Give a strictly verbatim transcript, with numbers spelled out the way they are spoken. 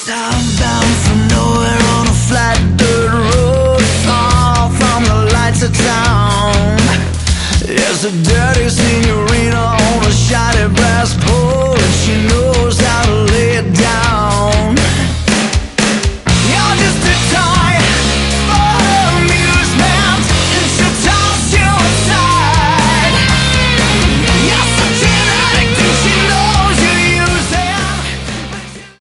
Southbound from nowhere on a flat dirt road, far from the lights of town. It's a dirty senorita on a shiny brass pole, and she knows how to lay it